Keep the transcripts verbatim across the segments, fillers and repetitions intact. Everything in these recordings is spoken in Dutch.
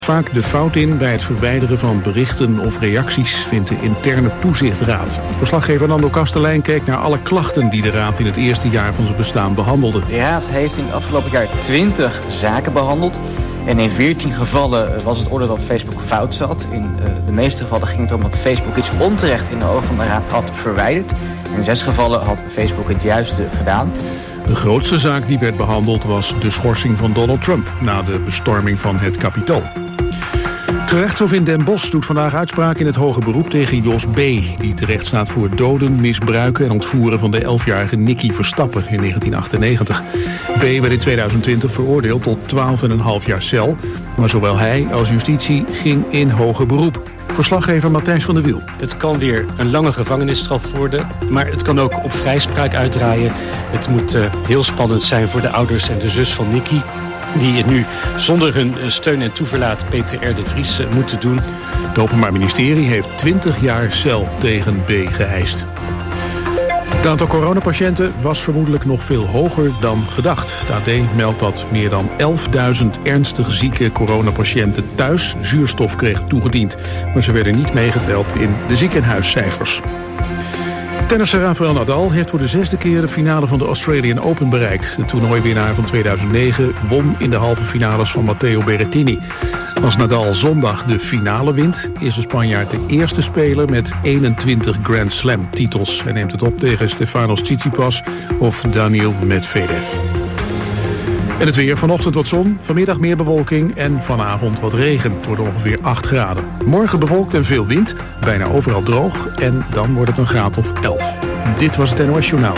Vaak de fout in bij het verwijderen van berichten of reacties, vindt de interne toezichtraad. Verslaggever Nando Kastelein keek naar alle klachten die de raad in het eerste jaar van zijn bestaan behandelde. De raad heeft in het afgelopen jaar twintig zaken behandeld. En in veertien gevallen was het oordeel dat Facebook fout zat. In uh, de meeste gevallen ging het om dat Facebook iets onterecht in de ogen van de raad had verwijderd. In zes gevallen had Facebook het juiste gedaan. De grootste zaak die werd behandeld was de schorsing van Donald Trump na de bestorming van het Capitool. Het gerechtshof in Den Bosch doet vandaag uitspraak in het hoger beroep tegen Jos B., die terecht staat voor doden, misbruiken en ontvoeren van de elfjarige Nicky Verstappen in negentien achtennegentig. B. werd in tweeduizend twintig veroordeeld tot twaalf komma vijf jaar cel, maar zowel hij als justitie ging in hoger beroep. Verslaggever Matthijs van der Wiel. Het kan weer een lange gevangenisstraf worden, maar het kan ook op vrijspraak uitdraaien. Het moet uh, heel spannend zijn voor de ouders en de zus van Nicky, die het nu zonder hun steun en toeverlaat Peter R. de Vries moeten doen. Het Openbaar Ministerie heeft twintig jaar cel tegen B. geëist. Het aantal coronapatiënten was vermoedelijk nog veel hoger dan gedacht. Het A D meldt dat meer dan elfduizend ernstig zieke coronapatiënten thuis zuurstof kregen toegediend. Maar ze werden niet meegeteld in de ziekenhuiscijfers. Tennisser Rafael Nadal heeft voor de zesde keer de finale van de Australian Open bereikt. De toernooiwinnaar van tweeduizend negen won in de halve finales van Matteo Berrettini. Als Nadal zondag de finale wint, is de Spanjaard de eerste speler met eenentwintig Grand Slam titels. Hij neemt het op tegen Stefanos Tsitsipas of Daniil Medvedev. En het weer: vanochtend wat zon, vanmiddag meer bewolking en vanavond wat regen. Het wordt ongeveer acht graden. Morgen bewolkt en veel wind, bijna overal droog en dan wordt het een graad of elf. Dit was het N O S Journaal.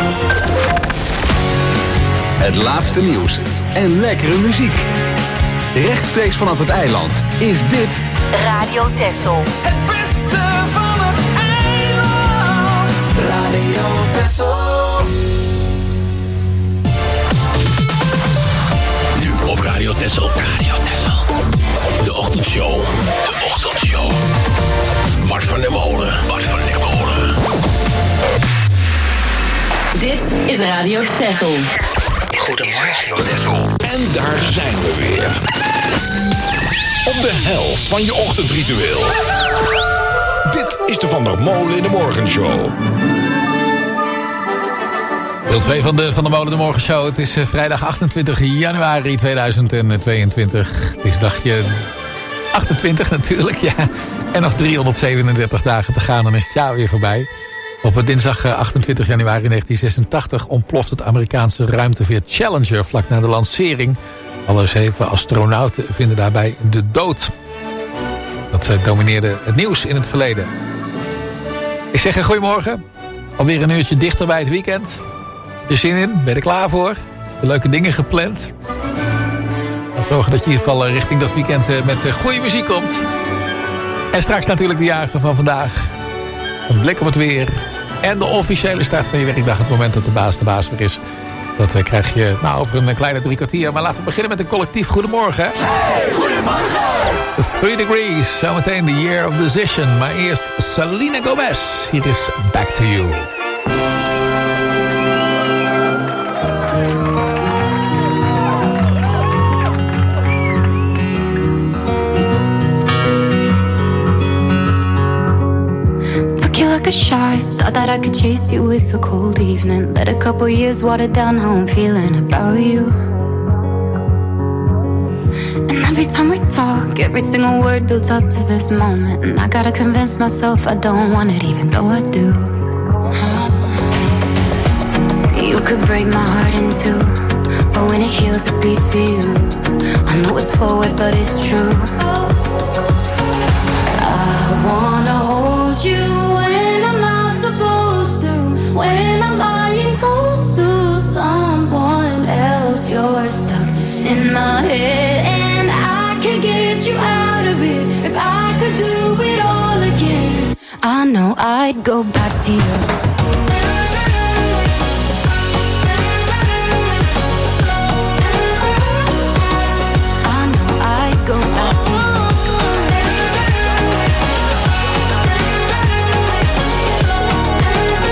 Het laatste nieuws en lekkere muziek. Rechtstreeks vanaf het eiland is dit Radio Texel. Het beste van het eiland. Radio Texel. Op Radio Texel. Radio Texel. De ochtendshow. De ochtendshow. Bart van der Molen. Bart van der Molen. Dit is Radio Texel. Goedemorgen, Texel. En daar zijn we weer. Op de helft van je ochtendritueel. Dit is de Van der Molen in de Morgenshow. Deel twee van de Van der Molen de Morgenshow. Het is uh, vrijdag achtentwintig januari tweeduizend tweeëntwintig. Het is dagje achtentwintig natuurlijk, ja. En nog driehonderdzevenendertig dagen te gaan, dan is het jaar weer voorbij. Op dinsdag achtentwintig januari negentien zesentachtig ontploft het Amerikaanse ruimteveer Challenger vlak na de lancering. Alle zeven astronauten vinden daarbij de dood. Dat uh, domineerde het nieuws in het verleden. Ik zeg een goedemorgen. Alweer een uurtje dichter bij het weekend. Je zin in? Ben je er klaar voor? Leuke dingen gepland? Dan zorgen dat je in ieder geval richting dat weekend met goede muziek komt. En straks natuurlijk de jarigen van vandaag. Een blik op het weer. En de officiële start van je werkdag. Het moment dat de baas de baas weer is. Dat uh, krijg je nou, over een kleine drie kwartier. Maar laten we beginnen met een collectief goedemorgen. Hey, goedemorgen. Three Degrees. Zometeen the Year of Decision. Maar eerst Selena Gomez. Hier is Back to You. Like a shot, thought that I could chase you with a cold evening. Let a couple years water down how I'm feeling about you. And every time we talk, every single word builds up to this moment. And I gotta convince myself I don't want it, even though I do. You could break my heart in two, but when it heals it beats for you. I know it's forward but it's true. I wanna hold you when I'm lying close to someone else. You're stuck in my head and I could get you out of it if I could do it all again. I know I'd go back to you. I know I'd go back to you.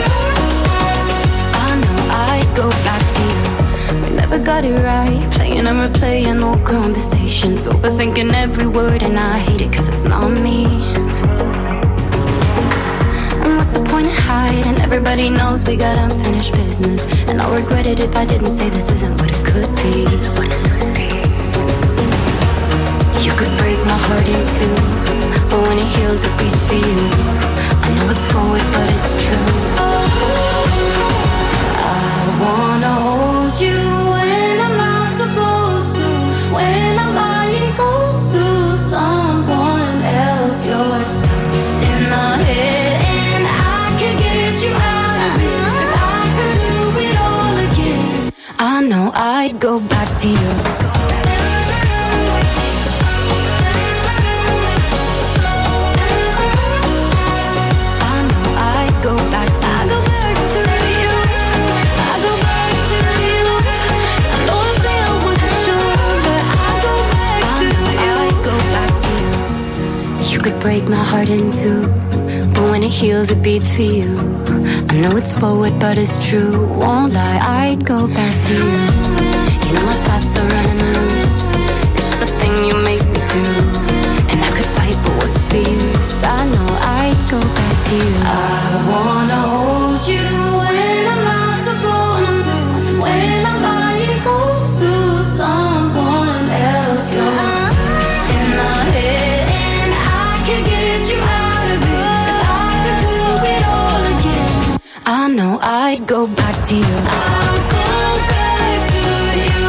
Go back to you. We never got it right, playing and replaying old conversations, overthinking every word, and I hate it cause it's not me. And what's the point of hiding? Everybody knows we got unfinished business, and I'll regret it if I didn't say this isn't what it could be. You could break my heart in two, but when it heals it beats for you. I know it's forward but it's true. I wanna hold you when I'm not supposed to, when I'm lying close to someone else. You're stuck in my head and I can get you out of it. If I could do it all again, I know I'd go back to you. Go back to I go back to you. I go back to you. I know I said I wasn't sure, but I go back to you. I go back to you. You could break my heart in two, but when it heals it beats for you. I know it's forward but it's true. Won't lie, I'd go back to you. You know my thoughts are running loose. It's just a thing you make me do. And I could fight, but what's the use? I know I'd go back to you. I wanna hold you when I'm not supposed to, when I'm lying close to someone else. You're in my head and I can get you out of it. If I could do it all again, I know I'd go back to you. I'll go back to you.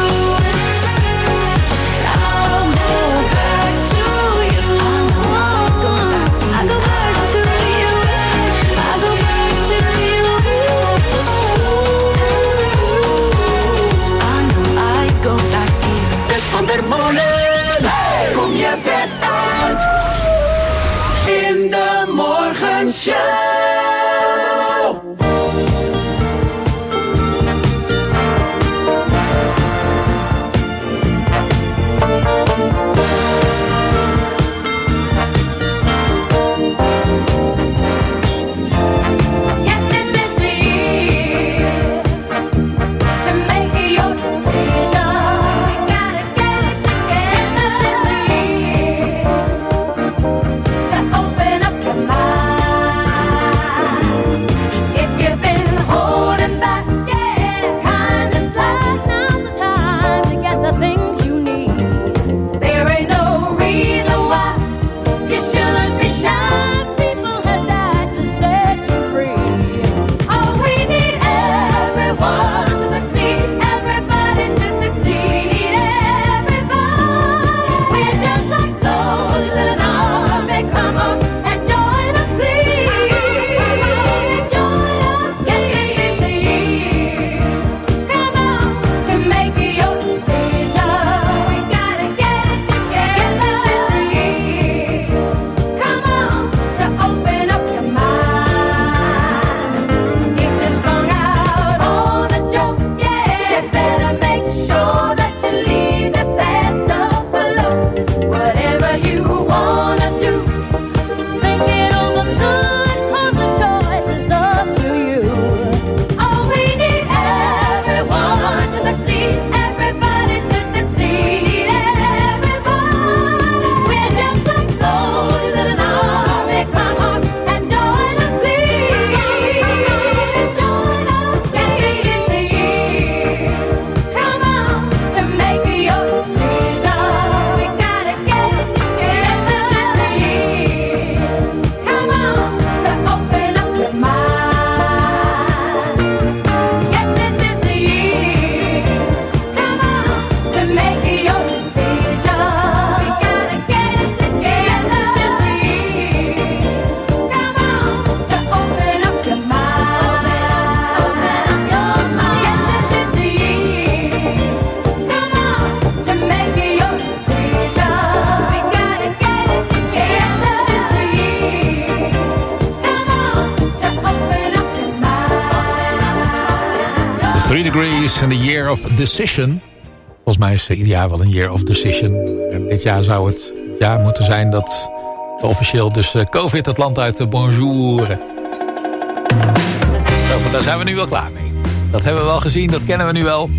I'll go back to you. I know I'd go back to you. I go back to you. I go back to you. I know I'd go back to you. Bert van der Molen, kom je bed uit in de morgenshow. Three Degrees and the Year of Decision. Volgens mij is ieder jaar wel een Year of Decision. En dit jaar zou het jaar moeten zijn dat officieel dus COVID het land uit de bonjour. Zo, daar zijn we nu wel klaar mee. Dat hebben we wel gezien, dat kennen we nu wel.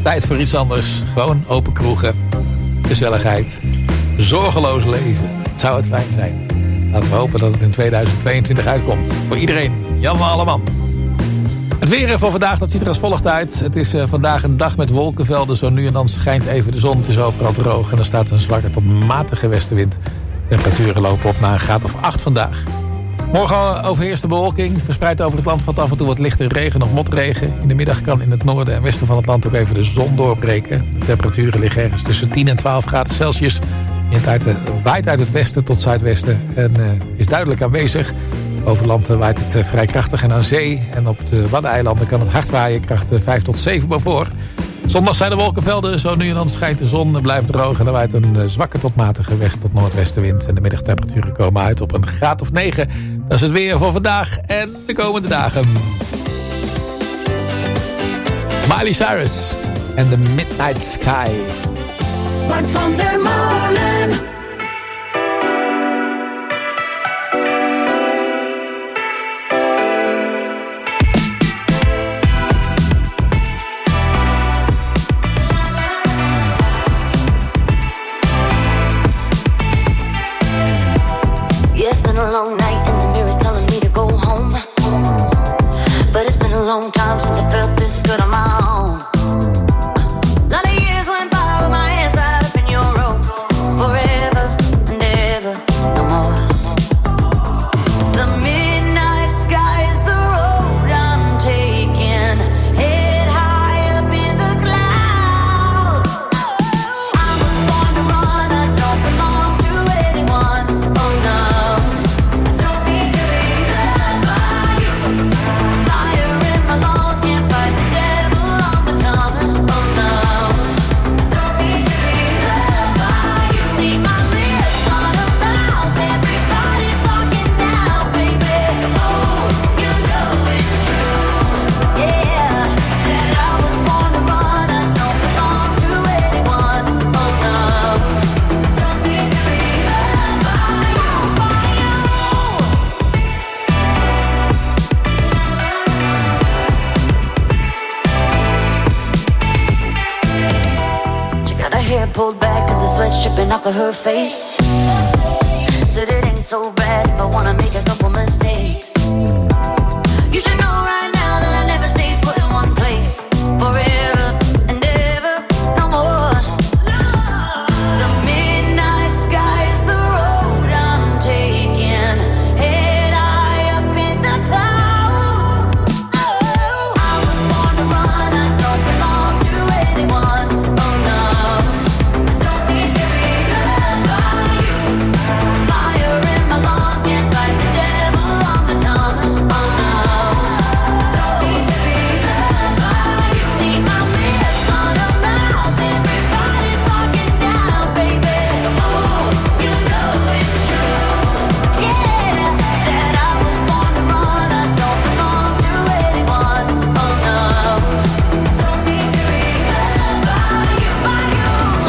Tijd voor iets anders. Gewoon open kroegen, gezelligheid, zorgeloos leven. Het zou het fijn zijn. Laten we hopen dat het in tweeduizend tweeëntwintig uitkomt. Voor iedereen. Jan Alleman. Het weer voor vandaag, dat ziet er als volgt uit. Het is uh, vandaag een dag met wolkenvelden. Zo nu en dan schijnt even de zon. Het is overal droog en er staat een zwakke tot matige westenwind. Temperaturen lopen op naar een graad of acht vandaag. Morgen overheerst de bewolking. Verspreid over het land valt af en toe wat lichte regen of motregen. In de middag kan in het noorden en westen van het land ook even de zon doorbreken. De temperaturen liggen ergens tussen tien en twaalf graden Celsius. Het waait uit het westen tot zuidwesten en uh, is duidelijk aanwezig. Over land waait het uh, vrij krachtig en aan zee. En op de Waddeneilanden kan het hard waaien, kracht vijf tot zeven waarvoor. Zondag zijn de wolkenvelden, zo nu en dan schijnt de zon, het blijft droog. En er waait een uh, zwakke tot matige west- tot noordwestenwind. En de middagtemperaturen komen uit op een graad of negen. Dat is het weer voor vandaag en de komende dagen. Miley Cyrus en The Midnight Sky. Bart van der Molen. Yeah, it's been a long night and the mirror's telling me to go home. But it's been a long time since I felt this good on my own. Lot of years went by with my hands tied up in your ropes. Forever and ever, no more. The midnight sky is the road I'm taking. Head high up in the clouds. I was born to run, I don't belong to anyone. Oh no, don't need to be loved by you. Fire in my lungs, can't fight the devil on my tongue. Oh no, don't need to be loved by you. See my lips on a mouth, everybody's talking now, baby. Oh, you know it's true, yeah, that I was born to run, I don't belong to anyone. Oh no, don't need to be loved by you, by you. She got her hair pulled back cause the sweat's dripping off of her face. Said it ain't so bad if I wanna make a couple mistakes. You should know right now that I never stay put in one place. Forever and ever, no more. The midnight sky is the road I'm taking. Head high up in the clouds. Oh, I was born to run, I don't belong to anyone. Oh no, don't need to be loved by you. Fire in my lungs, can't fight the devil on my tongue. Oh no, don't need to be loved by you. See my lips on a mouth, everybody's talking now, baby. Oh, you know it's true, yeah, that I was born to run, I don't belong to anyone. Oh no, don't need to be loved by you, by you.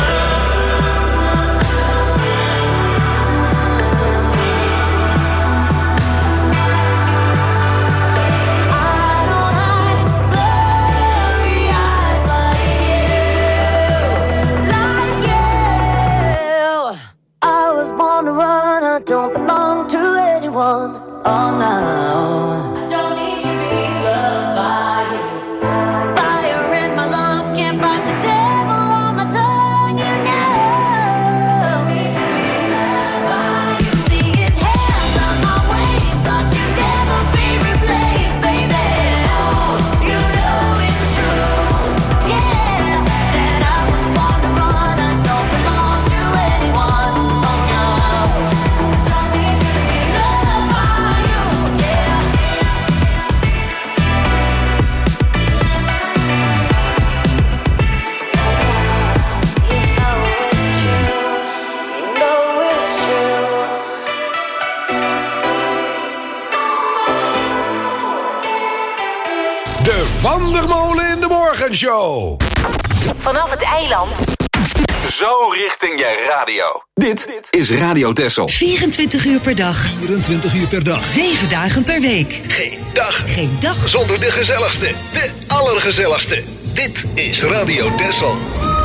I don't hide blurry eyes like you, like you. I was born to run, I don't belong to anyone. Oh no, I don't need to be loved by you. Fire in my lungs, can't fight the devil on my tongue. You know, don't need to be loved by you. See his hands on my waist, thought you'd never be replaced, baby. Oh, you know it's true, yeah, that I was born to run, I don't belong to anyone. Oh no, don't need to be loved by you, yeah. You know it's true, you know it's true. De Van der Molen in de Morgenshow. Vanaf het eiland. Zo richting je radio. Dit is Radio Texel. vierentwintig uur per dag. vierentwintig uur per dag. zeven dagen per week. Geen dag. Geen dag. Zonder de gezelligste. De allergezelligste. Dit is Radio Texel.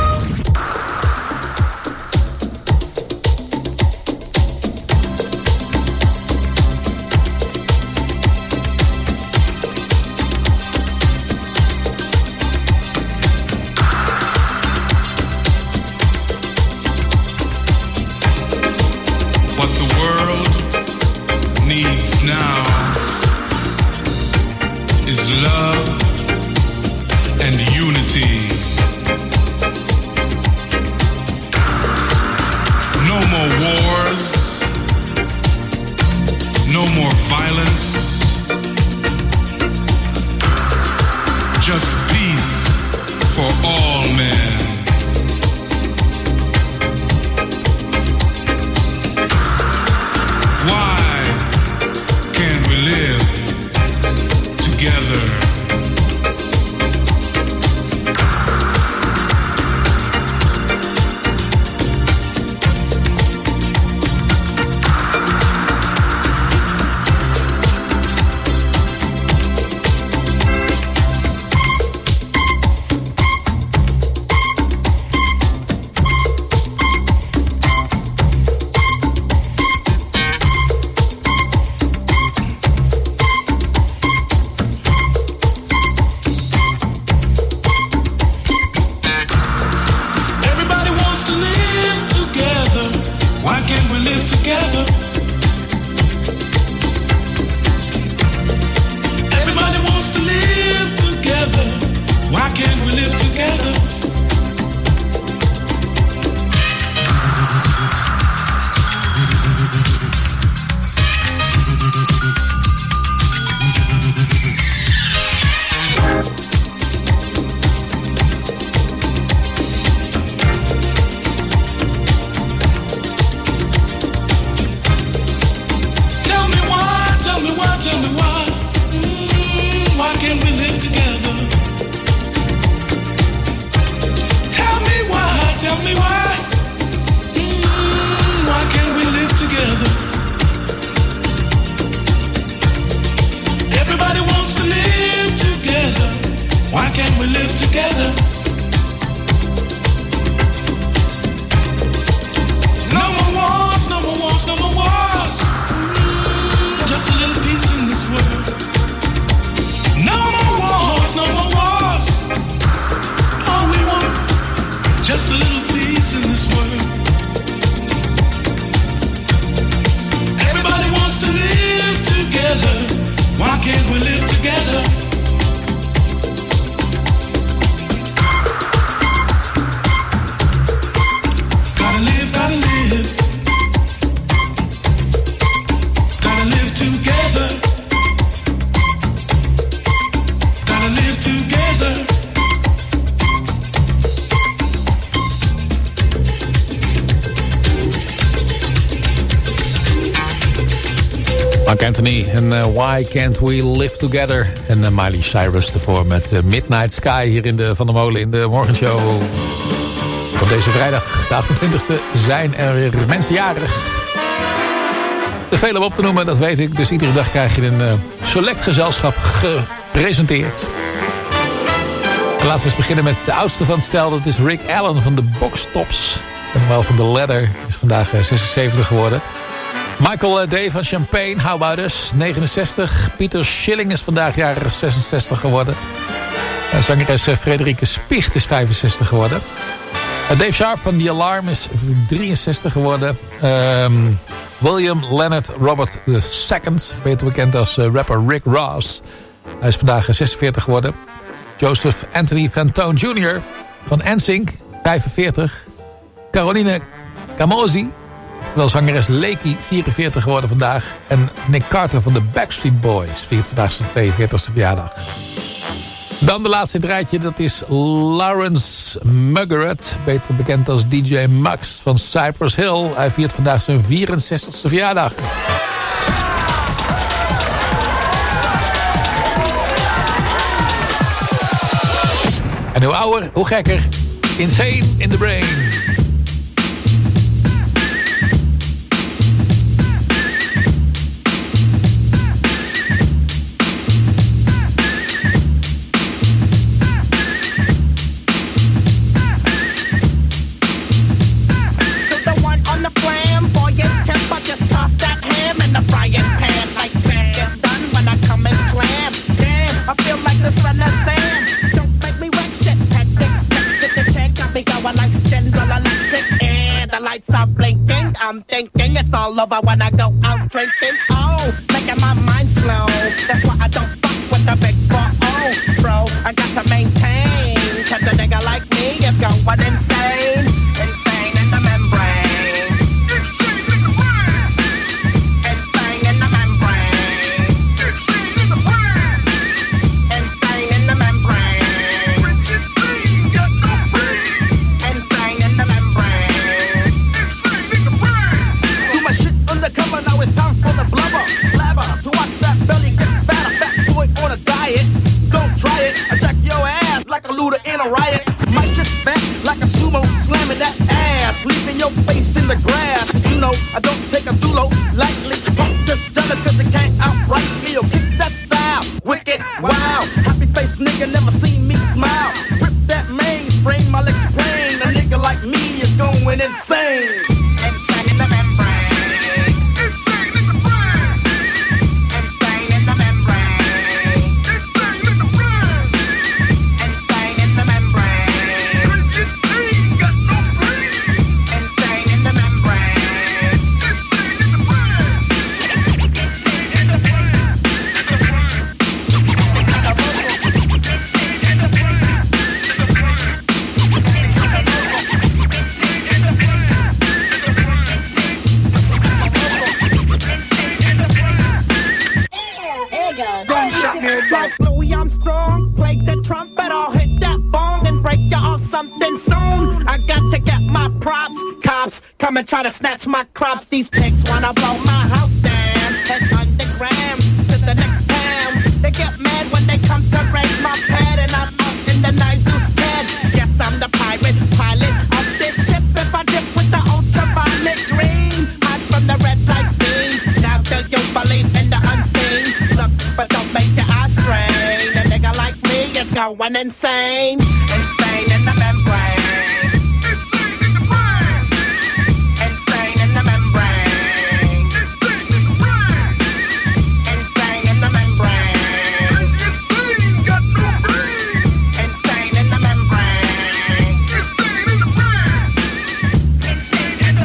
Mark Anthony en uh, Why Can't We Live Together. En uh, Miley Cyrus ervoor met uh, Midnight Sky hier in de Van der Molen in de morgenshow. Op deze vrijdag, de achtentwintigste, zijn er weer mensen jarig. Te veel om op te noemen, dat weet ik. Dus iedere dag krijg je een uh, select gezelschap gepresenteerd. En laten we eens beginnen met de oudste van het stel. Dat is Rick Allen van de Box Tops. En wel van de Ladder. Is vandaag uh, zesenzeventig geworden. Michael Day van Champagne, how about us, negenenzestig. Pieter Schilling is vandaag jarig zesenzestig geworden. Uh, zangeres uh, Frederike Spicht is vijfenzestig geworden. Uh, Dave Sharp van The Alarm is drieënzestig geworden. Um, William Leonard Robert de Second, beter bekend als uh, rapper Rick Ross. Hij is vandaag uh, zesenveertig geworden. Joseph Anthony Fantone junior van N Sync, vijfenveertig. Caroline Camozzi, terwijl zangeres Lakey, vierenveertig geworden vandaag. En Nick Carter van de Backstreet Boys viert vandaag zijn tweeënveertigste verjaardag. Dan de laatste in het rijtje, dat is Lawrence Muggerat, beter bekend als D J Max van Cypress Hill. Hij viert vandaag zijn vierenzestigste verjaardag. En hoe ouder, hoe gekker. Insane in the Brain. thinking it's all over when I go out drinking. Oh, making my mind slow. That's why I don't fuck with the big four oh, bro. I got to maintain, cause a nigga like me is going insane. Insane in the membrane. In a riot, might just back like a sumo, slamming that ass, leaving your face in the grass. You know, I don't take a dulo lightly. I'm just jealous cause they can't outright me. Yo, kick that style, wicked, wow. Happy face nigga, never seen me smile. Rip that mainframe, my legs plain. A nigga like me is going insane. Insane in the membrane. Like Louis Armstrong, play the trumpet, I'll hit that bong and break you off something soon. I got to get my props, cops come and try to snatch my crops. These pigs wanna blow my house down, head underground to the next town. They get mad when they come to raid my pad and I'm out in the night too scared. Yes, I'm the pirate pilot of this ship. If I dip with the ultraviolet dream, hide from the red light beam. Now do you believe in the unseen? Look, but don't make your eyes strain. A nigga like me is going insane. Insane in the membrane. Insane in the membrane. Insane in the membrane. Insane in the membrane. Insane in the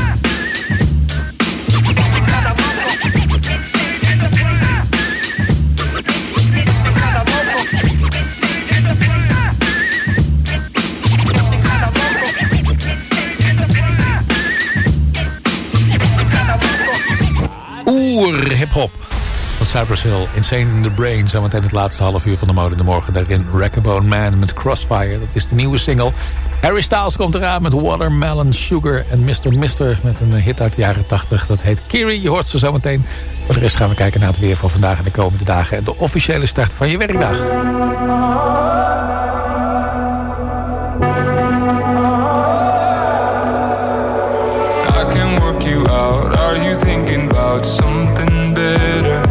Oer-hip-hop van Cypress Hill. Insane in the Brain. Zometeen het laatste half uur van de Mode in de Morgen. Daarin Rackabone Man met Crossfire. Dat is de nieuwe single. Harry Styles komt eraan met Watermelon Sugar. En mister mister met een hit uit de jaren tachtig. Dat heet Kiri. Je hoort ze zometeen. Voor de rest gaan we kijken naar het weer van vandaag en de komende dagen. En de officiële start van je werkdag. I can work you out. Are you thinking about something better?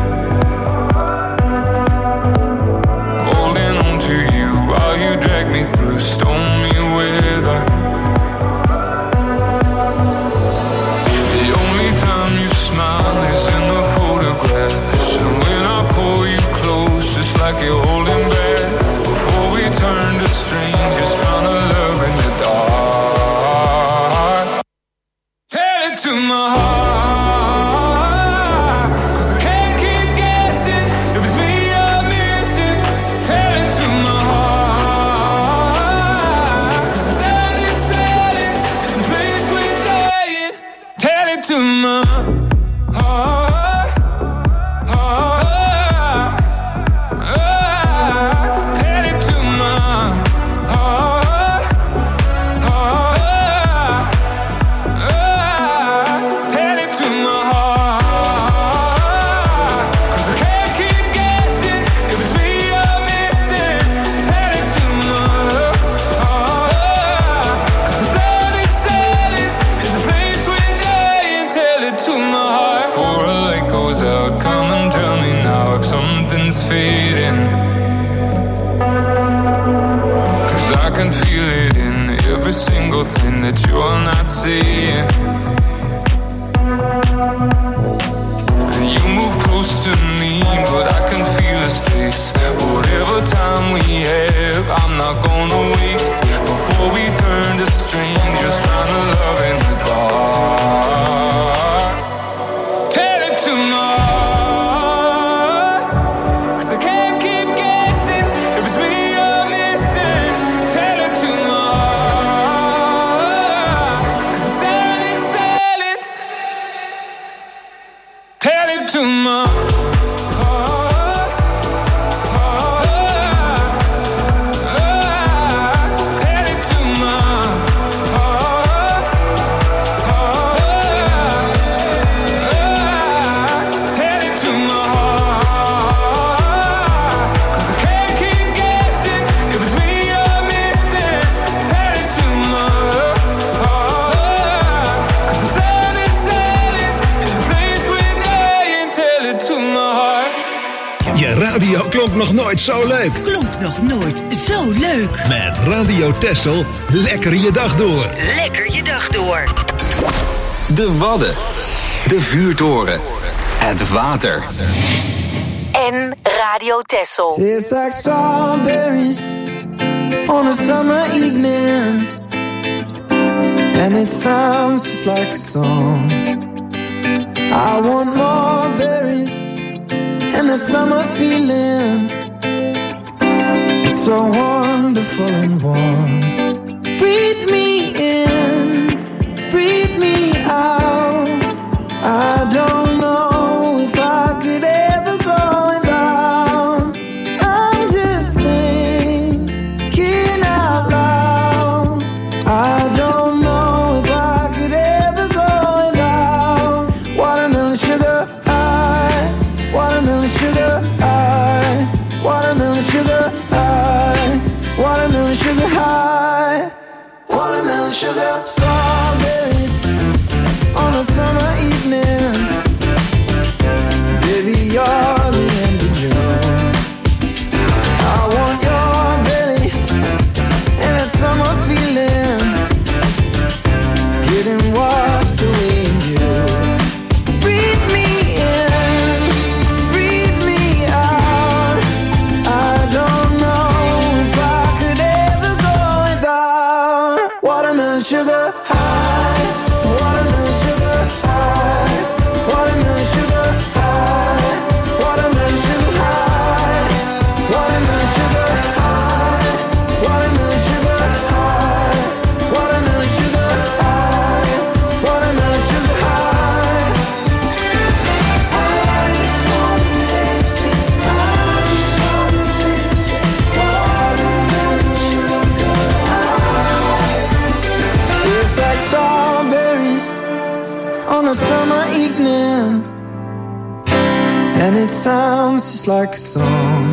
Holding on to you while you drag me through stormy weather. The only time you smile is in the photographs. And when I pull you close, just like you're holding back. Before we turn to strangers, trying to love in the dark. Tell it to my heart. That you're not seeing. You move close to me, but I can feel a space. Whatever time we have, I'm not gonna waste. Before we turn to strangers, trying to love in the dark. to my heart, heart. Headed to my heart, heart. Headed to my heart. 'Cause I can't keep guessing if it's me you're missing. It's headed to my heart. 'Cause the sun is silence in a place with no tell it to my heart. Je radio klonk nog nooit zo leuk. Klonk nog nooit zo leuk. Met Radio Texel, lekker je dag door. Lekker je dag door. De Wadden. De vuurtoren. Het water. En Radio Texel. Tastes like strawberries on a summer evening, and it sounds just like a song. I want more berries and that summer feeling. It's so wonderful and warm. Breathe me in, breathe me out. I don't know if I could ever go without. I'm just thinking out loud. I don't know if I could ever go without. Watermelon sugar high, watermelon sugar high, watermelon sugar high, watermelon sugar high, watermelon sugar. Strawberries on a summer evening. Baby, you're the end of June. I want your belly and that summer feeling, getting washed away in you. Breathe me in, breathe me out. I don't know if I could ever go without. Watermelon sugar high, watermelon sugar high, watermelon sugar high, watermelon sugar high, watermelon sugar high, watermelon sugar high, watermelon sugar high, watermelon sugar high. I just wanna taste it, I just wanna taste it, watermelon sugar high. Tastes like strawberries on a summer evening, and it sounds just like a song.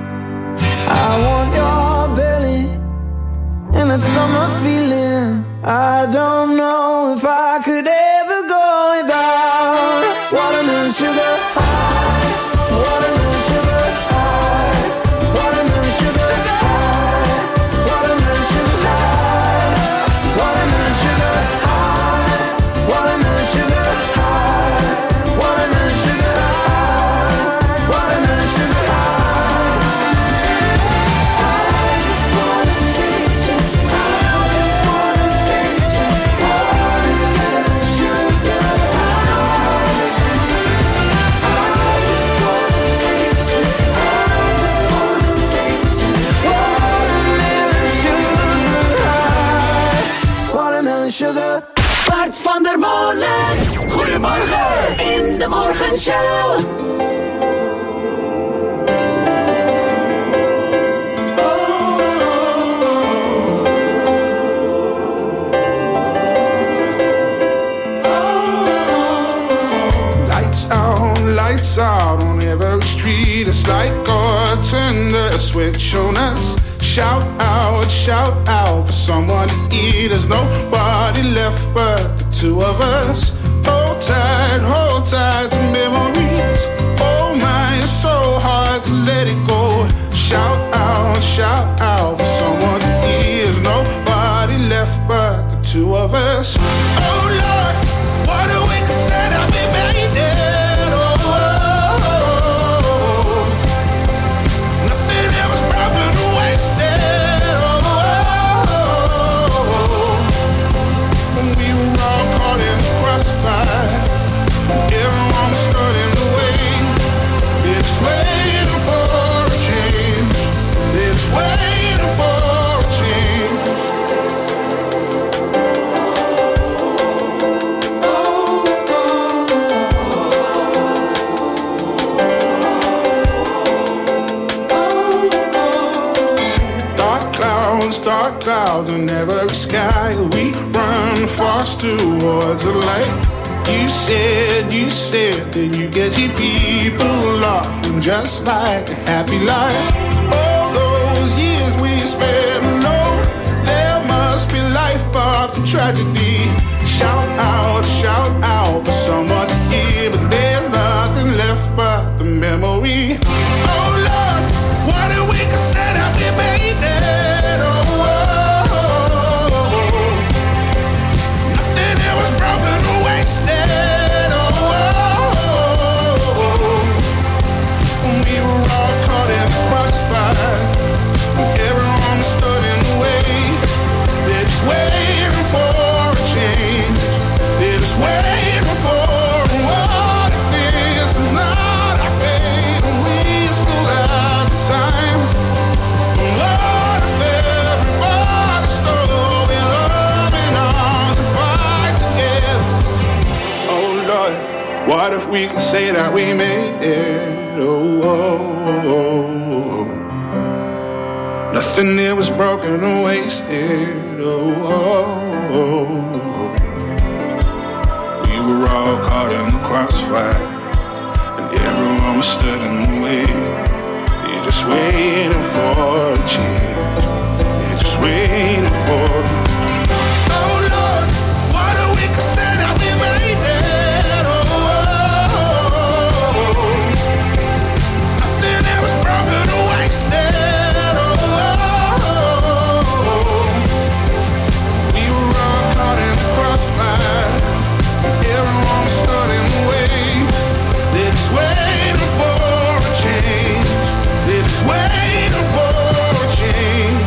I want your belly and that summer feeling. I don't know if I could ever go without. Watermelon sugar high, watermelon sugar high, watermelon sugar high, watermelon sugar high, watermelon sugar high, watermelon sugar high, watermelon sugar high, watermelon sugar high. I just wanna taste it, I just wanna taste it, watermelon sugar high. I just wanna taste it, I just wanna taste it, watermelon sugar high, watermelon sugar. Bart van der Molen. Goedemorgen in de morgenshow. Lights out, lights out on every street. It's like God turned the switch on us. Shout out, shout out for someone to eat. There's nobody left but the two of us. Hold tight, hold tight to memories. Oh my, it's so hard to let it go. Shout out, shout out for someone to eat. There's nobody left but the two of us. Oh Lord, what a week said I've been made it. Oh, oh, oh. Nothing ever's broken or wasted. Oh, oh, oh. When we were all caught in the crossfire, everyone clouds in every sky. We run fast towards the light. You said, you said that you get your people off, and just like a happy life. All those years we spent alone, there must be life after tragedy. Shout out, shout out for someone to hear, but there's nothing left but the memory. Oh Lord, what if we could say that we made it? Oh, oh, oh, oh. Nothing that was broken or wasted. Oh, oh, oh, oh. We were all caught in the crossfire, everyone stood in the way. They're just waiting for a change. They're just waiting for what if this is not our fate, and we still have the time. What if everybody stole with arming on to fight together? Oh Lord, what if we could say that we made it? Oh, oh, oh, oh. Nothing there was broken or wasted. Oh, oh, oh, oh. We were all caught in the crossfire, and everyone was stood in the way. They're just waiting for a change. They're just waiting for. Oh Lord, what if we could say that we made it? Oh, oh, oh, oh. Nothing that was broken or wasted. Oh, oh, oh. We were all caught in the crossfire. Everyone stood in the way. They're just waiting for a change. They're just waiting for a change.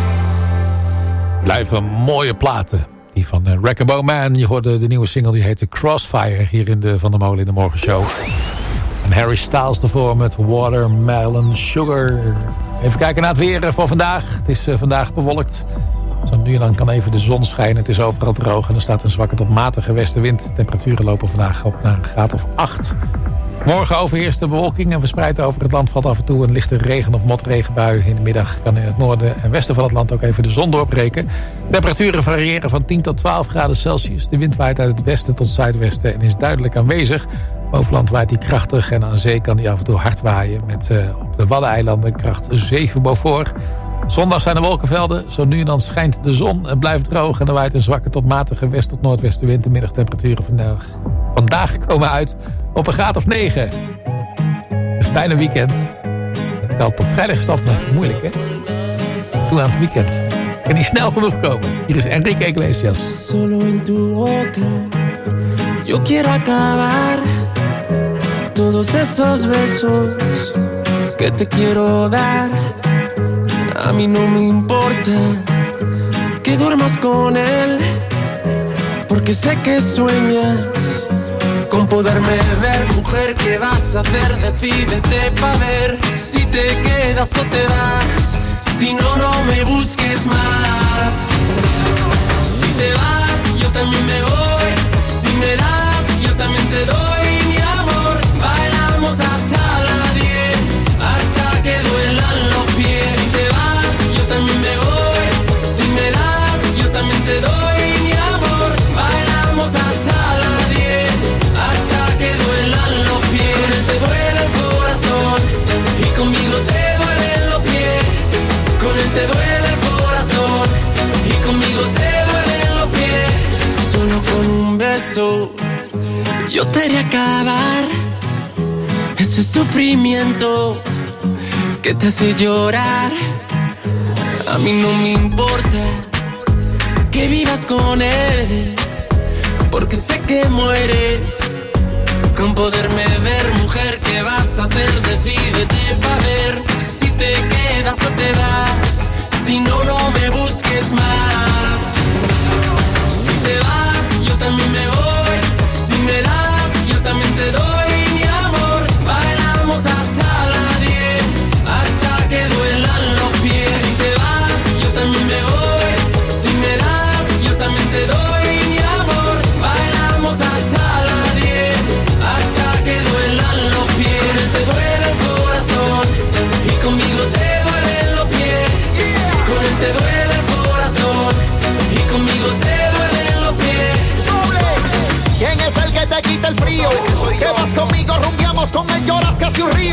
Blijven mooie platen. Die van uh, Wrecking Man. Je hoorde de nieuwe single, die heette Crossfire. Hier in de Van der Molen in de Morgenshow. En Harry Styles ervoor met Watermelon Sugar. Even kijken naar het weer voor vandaag. Het is uh, vandaag bewolkt. Zo nu en dan kan even de zon schijnen. Het is overal droog en er staat een zwakke tot matige westenwind. Temperaturen lopen vandaag op naar een graad of acht. Morgen overheerst de bewolking en verspreid over het land valt af en toe een lichte regen- of motregenbui. In de middag kan in het noorden en westen van het land ook even de zon doorbreken. Temperaturen variëren van tien tot twaalf graden Celsius. De wind waait uit het westen tot zuidwesten en is duidelijk aanwezig. Bovenland waait hij krachtig en aan zee kan hij af en toe hard waaien. Met uh, op de Waddeneilanden kracht zeven Beaufort. Zondag zijn er wolkenvelden. Zo nu en dan schijnt de zon. Het blijft droog en er waait een zwakke tot matige west- tot noordwestenwind. De middagtemperaturen vandaag, vandaag komen uit op een graad of negen. Het is bijna weekend. Dat heb ik altijd op vrijdag is altijd even moeilijk, hè? Toen aan het weekend. Kan niet snel genoeg komen. Hier is Enrique Iglesias. Solo en tu boca yo quiero acabar todos esos besos que te quiero dar. A mí no me importa que duermas con él, porque sé que sueñas con poderme ver. Mujer, ¿qué vas a hacer? Decídete pa' ver si te quedas o te vas. Si no, no me busques más. Si te vas, yo también me voy. Si me das, yo también te doy mi amor. Bailamos hasta las diez, hasta que duelan los pies. Si te vas, yo también me voy. Si me das, yo también te doy mi amor. Bailamos hasta las diez, hasta que duelan los pies. Con él te duele el corazón y conmigo te duelen los pies. Con él te duele el corazón y conmigo te duelen los pies. Solo con un beso yo te haré acabar ese sufrimiento que te hace llorar. A mí no me importa que vivas con él, porque sé que mueres con poderme ver. Mujer, ¿qué vas a hacer? Decídete pa' ver si te quedas o te vas. Si no, no me busques más. Si te vas, yo también me voy. Si me das, yo también te doy mi amor. Bailamos hasta las diez, hasta que duelan los pies. Si te vas, yo también me voy. Si me das, yo también te doy mi amor. Bailamos hasta las diez, hasta que duelan los pies. Con él te duele el corazón y conmigo te duelen los pies. Con él te duele el corazón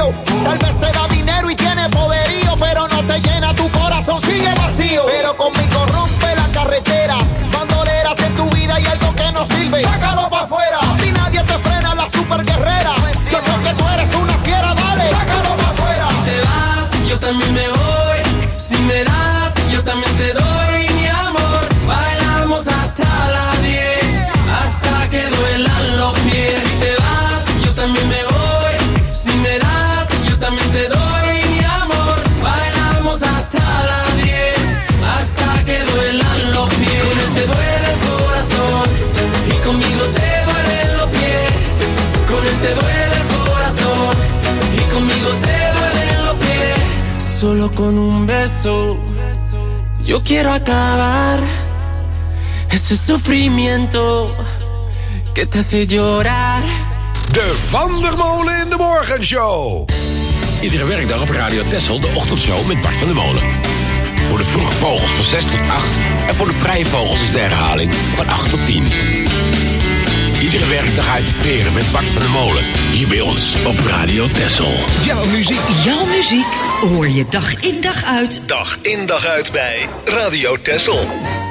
vacío. Tal vez te da dinero y tiene poderío, pero no te llena, tu corazón sigue vacío. Pero conmigo rompe la carretera, bandoleras en tu vida y algo que no sirve, sácalo pa' afuera. A ti nadie te frena, la super guerrera. Yo sé que tú eres una fiera, dale, sácalo pa' afuera. Si te vas, yo también me voy. Si me das, yo también te doy, mi amor. Bailamos hasta las diez, hasta que duelan los pies. Si te vas, yo también me voy. Si me das, yo también te doy, mi amor. Bailamos hasta las diez, hasta que duelan los pies. Con él te duele el corazón y conmigo te duelen los pies. Con él te duele el corazón y conmigo te duelen los pies. Solo con un beso yo quiero acabar ese sufrimiento que te hace llorar. De Van der Molen in de Morgenshow. Iedere werkdag op Radio Texel de ochtendshow met Bart van der Molen. Voor de vroege vogels van zes tot acht en voor de vrije vogels is de herhaling van acht tot tien. Iedere werkdag uit de veren met Bart van der Molen. Hier bij ons op Radio Texel. Jouw muziek. Jouw muziek hoor je dag in dag uit. Dag in dag uit bij Radio Texel.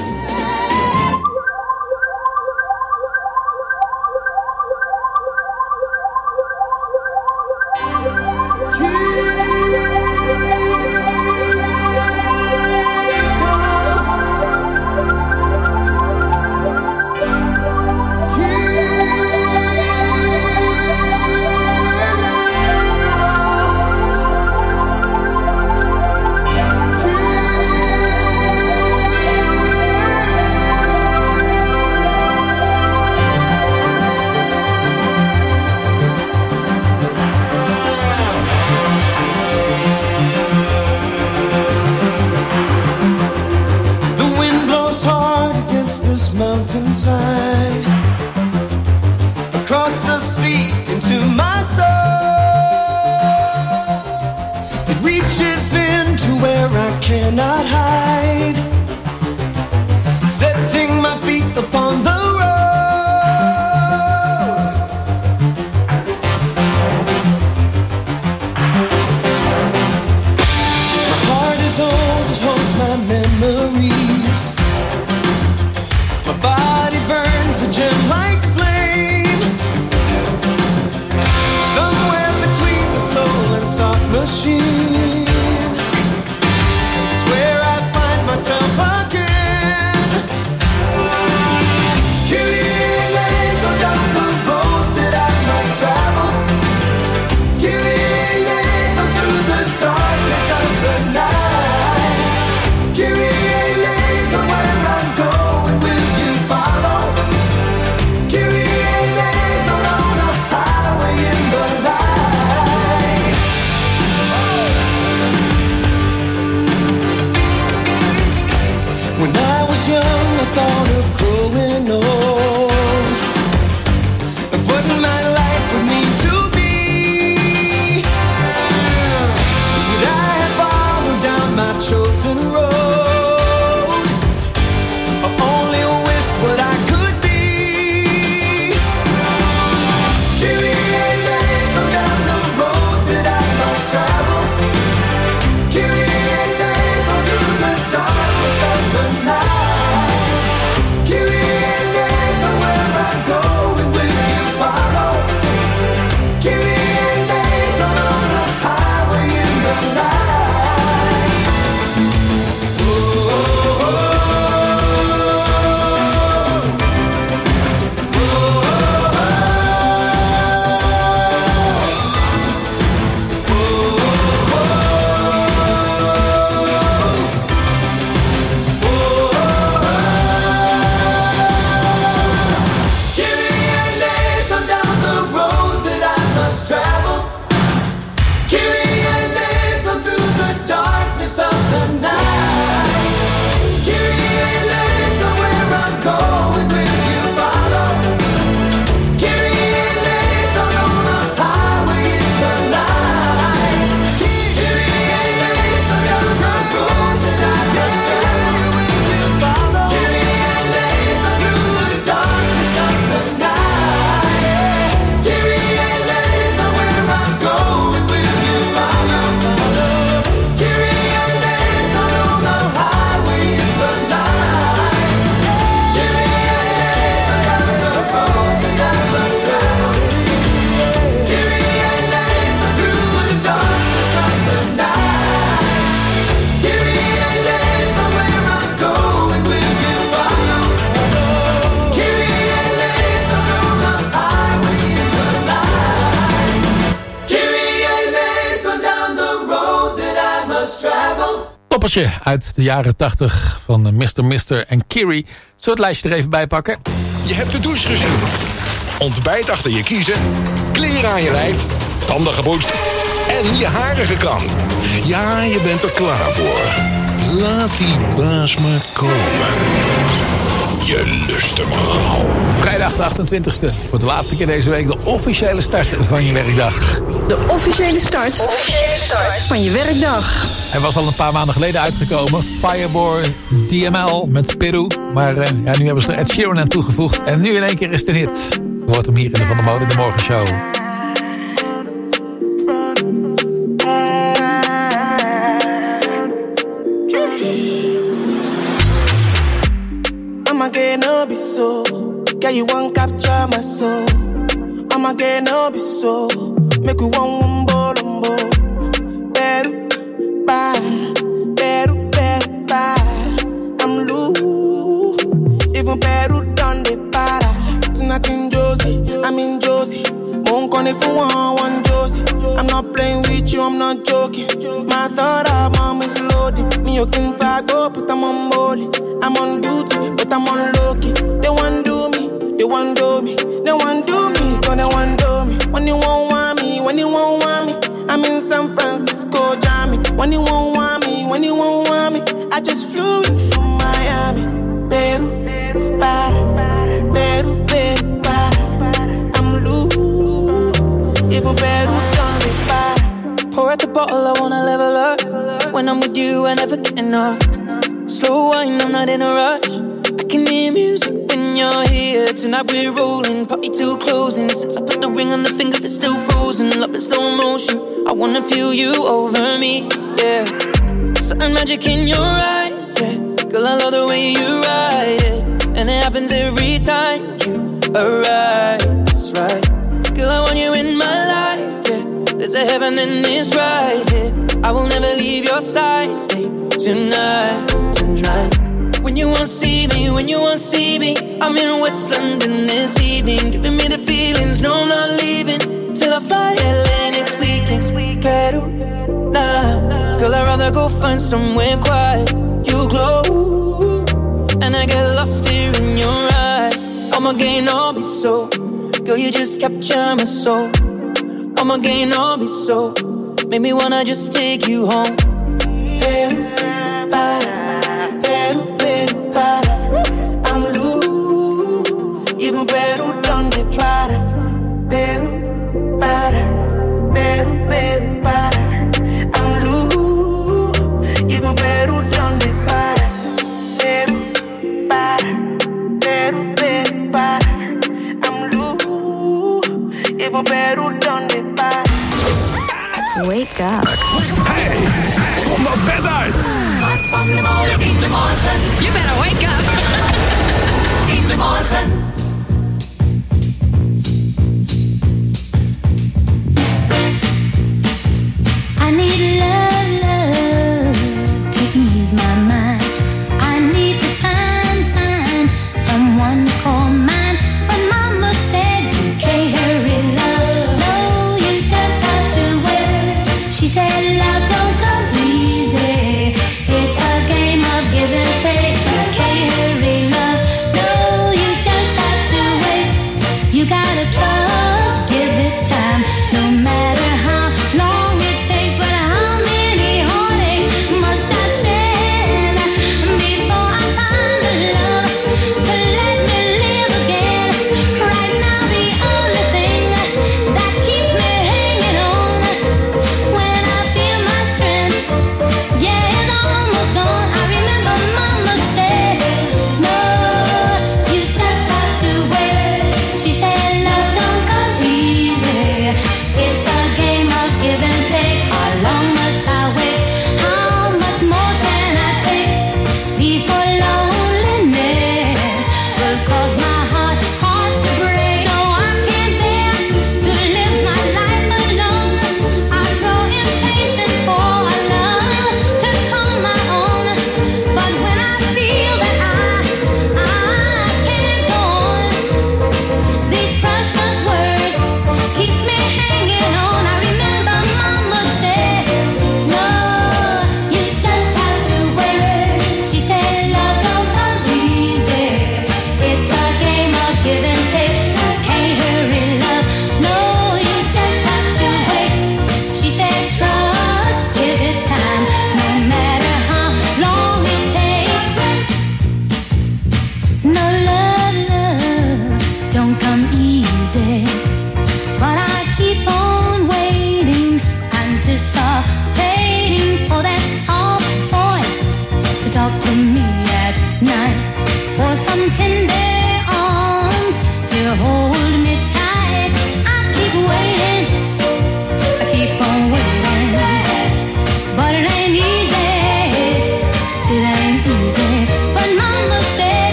Across the sea into my soul, it reaches into where I cannot hide, setting my feet upon the machine. It's where I find myself again. Kyrie lays on down the road that I must travel. Kyrie lays on through the darkness of the night. Kyrie lays on where I'm going, will you follow? Kyrie lays on on a highway in the light. Toppertje uit de jaren tachtig van mister mister en Kiri. Zullen we het lijstje er even bij pakken? Je hebt de douche gezien. Ontbijt achter je kiezen. Kleren aan je lijf. Tanden gepoetst. En je haren gekamd. Ja, je bent er klaar voor. Laat die baas maar komen. Je lust hem al. Vrijdag de achtentwintigste. Voor de laatste keer deze week de officiële start van je werkdag. De officiële start, officiële start van je werkdag. Hij was al een paar maanden geleden uitgekomen. Fireborn D M L met Peru. Maar uh, ja, nu hebben ze er Ed Sheeran aan toegevoegd. En nu in één keer is het een hit. Je hoort hem hier in de Van der Molen in de Morgenshow. I'ma get no be so. Girl, you won't capture my soul. I'ma get no be so. Make you one one bolombo. Peru, bye. Peru, Peru, bye. I'm loose. Even Peru done the para. Tonight in Josie, I'm in Josie. Won't call if you want one Josie. I'm not playing with you, I'm not joking. My thought of mom is loaded. Me you can fuck up, but I'm on molly. I'm on duty, but I'm on low-key. They want do me, they want do me. They want do me, cause they want do me. When you won't want me, when you won't want me, I'm in San Francisco, Jammy. When you won't want me, when you won't want me, I just flew in from Miami. Peru, para, Peru, Peru, para. I'm loose, even Peru done me para. Pour out the bottle, I wanna level up. When I'm with you, I never get enough. Slow wine, I'm not in a rush. I can hear music when you're here. Tonight we're rolling, party till closing. Since I put the ring on the finger, it's still frozen. Love in slow motion, I wanna feel you over me, yeah. Certain magic in your eyes, yeah. Girl, I love the way you ride it, and it happens every time you arrive, that's right. Girl, I want you in my life, yeah. There's a heaven and it's right here, yeah. I will never leave your side, stay tonight, tonight. When you won't see me, when you won't see me, I'm in West London this evening, giving me the feelings, no I'm not leaving, till I fly L A next weekend. Peru, nah, girl I'd rather go find somewhere quiet. You glow, and I get lost here in your eyes. I'ma gain all be so, girl you just capture my soul. I'ma gain all be so, make me wanna just take you home. Peru, para, Peru, Peru, para. I'm loose, even Peru done the para. Peru, para, Peru, Peru, para. I'm loose, even Peru done the para. Peru, para, Peru, Peru, para. I'm loose, even Peru done the para. Wake up. Hey, kom dat bed uit! Hart van de molen in de morgen. You better wake up. In de morgen. I need love, love to ease my mind. I need to find, find someone to call mine. But mama said you can't hurry love. No, you just have to wait. She said love don't come easy. It's a game of give and take. You can't hurry love. No, you just have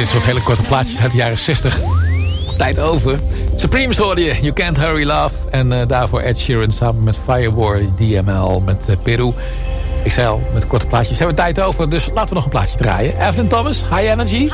dit soort hele korte plaatjes uit de jaren zestig. Tijd over. Supremes hoorde je. You Can't Hurry Love. En uh, daarvoor Ed Sheeran samen met Firewar, D M L met uh, Peru. Ik zei al, met korte plaatjes hebben we tijd over. Dus laten we nog een plaatje draaien. Evelyn Thomas, High Energy.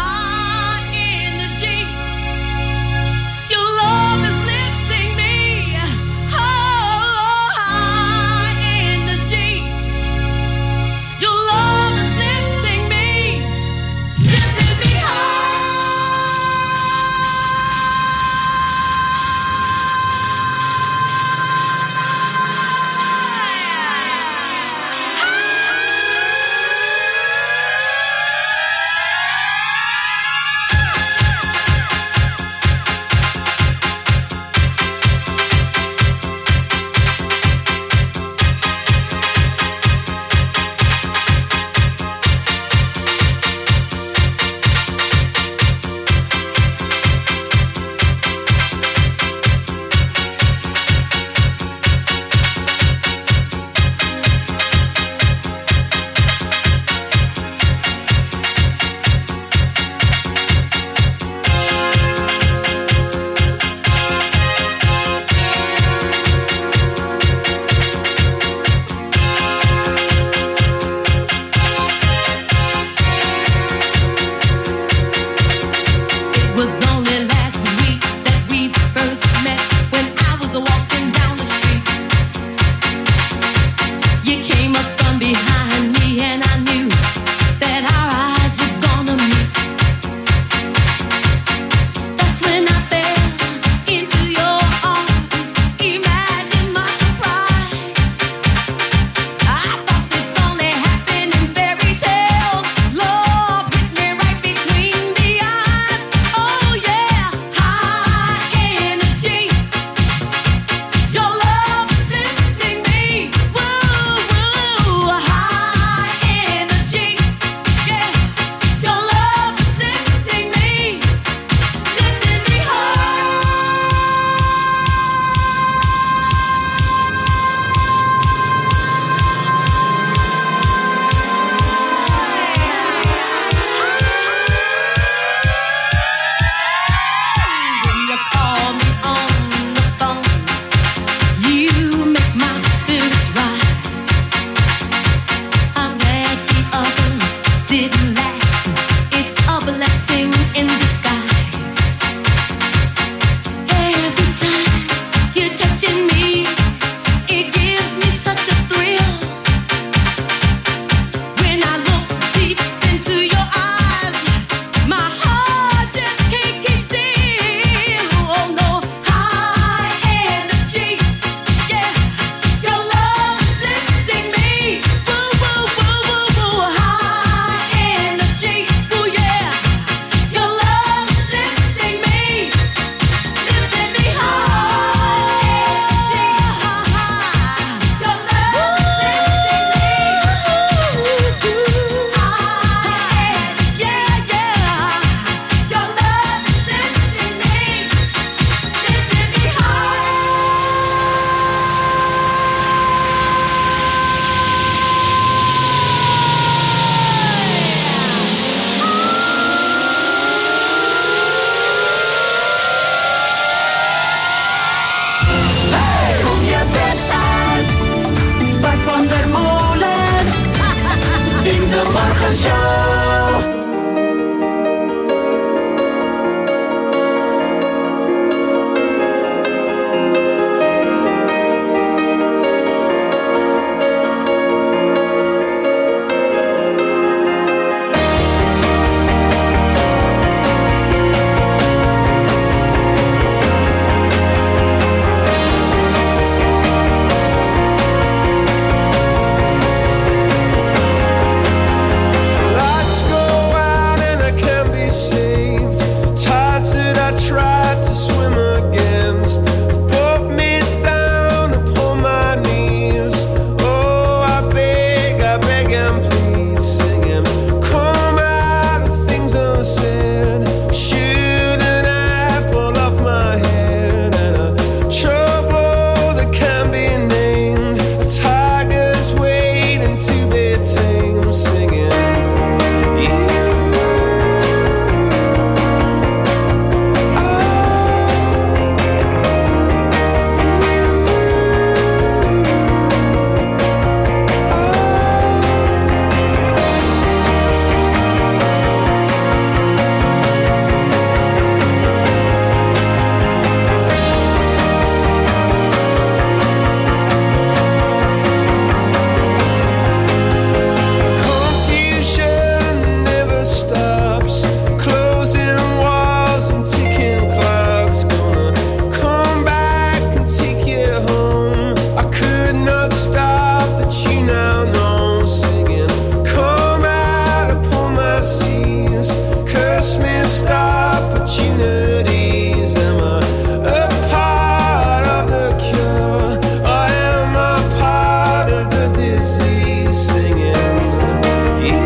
missed opportunities. Am I a part of the cure, or am I part of the disease? Singing you.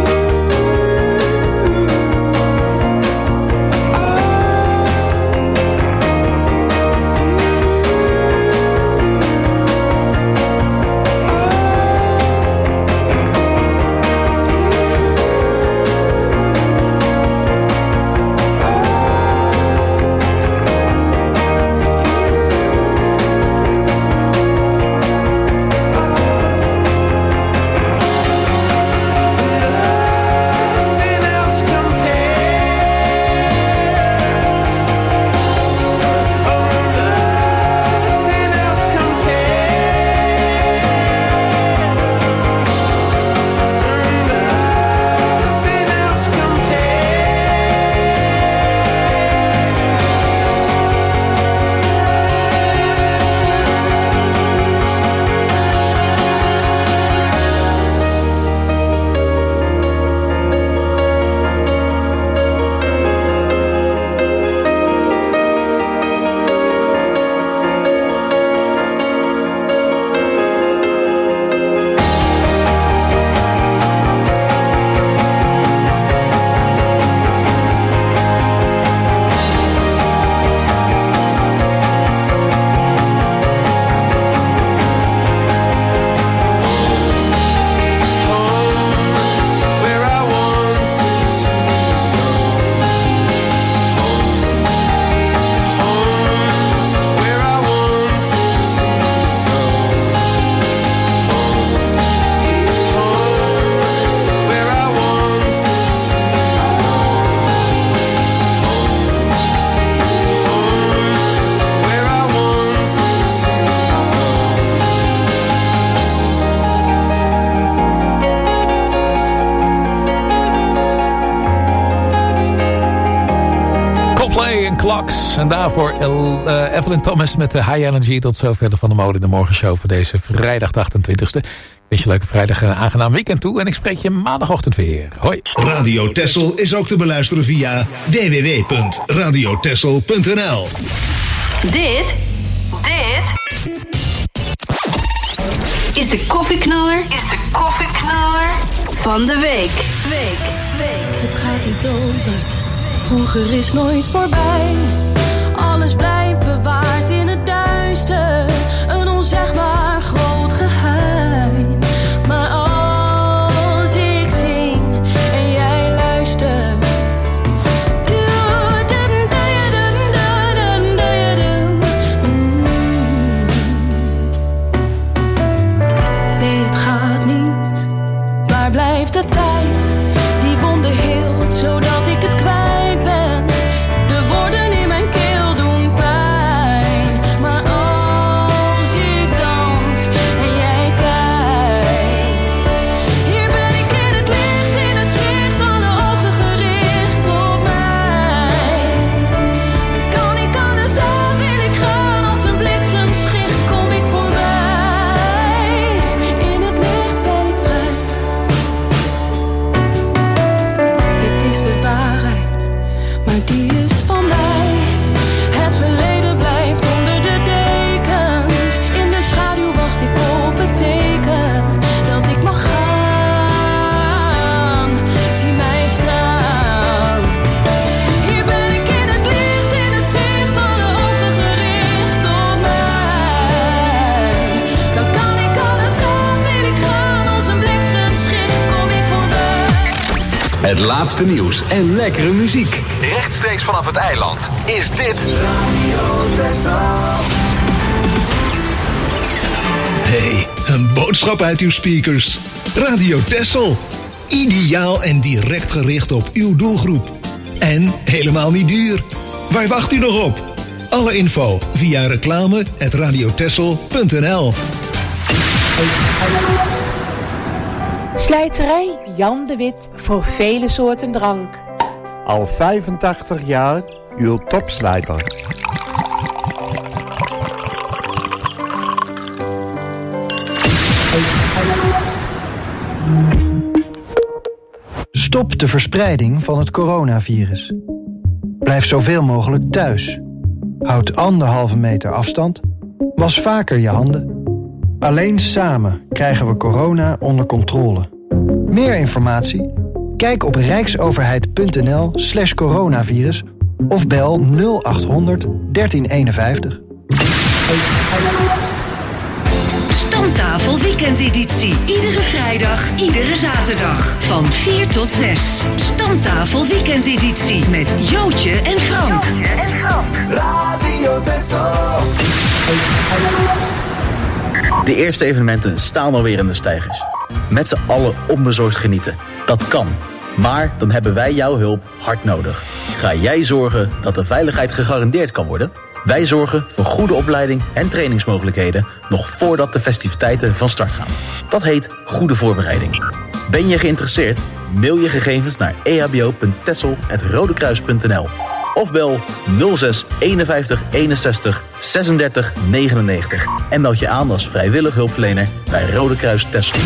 En daarvoor El, uh, Evelyn Thomas met de High Energy. Tot zover de Van der Molen in de Morgenshow voor deze vrijdag de achtentwintigste. Wens je leuke vrijdag en een aangenaam weekend toe. En ik spreek je maandagochtend weer. Hoi. Radio Texel is ook te beluisteren via w w w punt radio texel punt n l. Dit, dit is de koffieknaller, is de koffieknaller van de week. Week, week. Het gaat niet over. Vroeger is nooit voorbij. Alles blijft bewaard in het duister. Een onzegbaar groot geheim. Maar als ik zing en jij luistert. Nee, het gaat niet. Waar blijft de tijd? Die wonden heelt zodat ik het kwijt ben. De woorden in mijn keel doen pijn. Maar als ik dans en jij kijkt. Hier ben ik in het licht, in het zicht, alle ogen gericht op mij. Kan ik alles aan, wil ik gaan, als een bliksemschicht kom ik voorbij. In het licht ben ik vrij. Dit is de waarheid, maar die is van mij. Het verleden blijft onder de dekens. In de schaduw wacht ik op het teken dat ik mag gaan. Zie mij staan. Hier ben ik in het licht, in het zicht, alle ogen gericht op mij. Dan kan ik alles aan, wil ik gaan, als een bliksemschicht kom ik voorbij. Het laatste nieuws en lekkere muziek. Rechtstreeks vanaf het eiland is dit Hey, een boodschap uit uw speakers. Radio Texel. Ideaal en direct gericht op uw doelgroep. En helemaal niet duur. Waar wacht u nog op? Alle info via reclame at radio texel punt n l. Slijterij Jan de Wit voor vele soorten drank. Al vijfentachtig jaar uw topslijter. Stop de verspreiding van het coronavirus. Blijf zoveel mogelijk thuis. Houd anderhalve meter afstand. Was vaker je handen. Alleen samen krijgen we corona onder controle. Meer informatie? Kijk op rijksoverheid.nl slash coronavirus of bel nul acht honderd dertien eenenvijftig. Stamtafel weekendeditie. Iedere vrijdag, iedere zaterdag. Van vier tot zes. Stamtafel weekendeditie. Met Jootje en Frank. Jootje en Frank. Radio Texel. De eerste evenementen staan alweer in de steigers. Met z'n allen onbezorgd genieten. Dat kan. Maar dan hebben wij jouw hulp hard nodig. Ga jij zorgen dat de veiligheid gegarandeerd kan worden? Wij zorgen voor goede opleiding en trainingsmogelijkheden nog voordat de festiviteiten van start gaan. Dat heet goede voorbereiding. Ben je geïnteresseerd? Mail je gegevens naar e h b o punt texel apenstaartje rodekruis punt n l of bel nul zes eenenvijftig eenenzestig zesendertig negenennegentig en meld je aan als vrijwillig hulpverlener bij Rode Kruis Texel.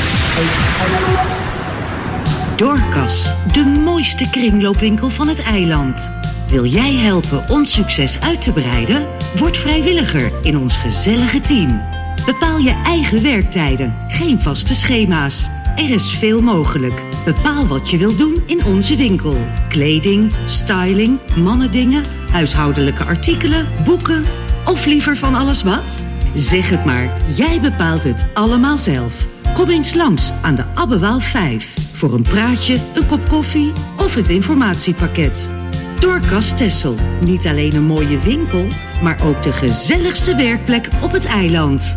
Dorcas, de mooiste kringloopwinkel van het eiland. Wil jij helpen ons succes uit te breiden? Word vrijwilliger in ons gezellige team. Bepaal je eigen werktijden, geen vaste schema's. Er is veel mogelijk. Bepaal wat je wilt doen in onze winkel. Kleding, styling, mannendingen, huishoudelijke artikelen, boeken of liever van alles wat? Zeg het maar, jij bepaalt het allemaal zelf. Kom eens langs aan de Abbewaal vijf voor een praatje, een kop koffie of het informatiepakket. Dorcas Texel, niet alleen een mooie winkel, maar ook de gezelligste werkplek op het eiland.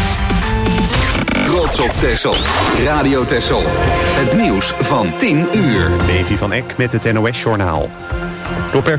Trots op Texel. Radio Texel. Het nieuws van tien uur. Davy van Eck met het N O S-journaal. Door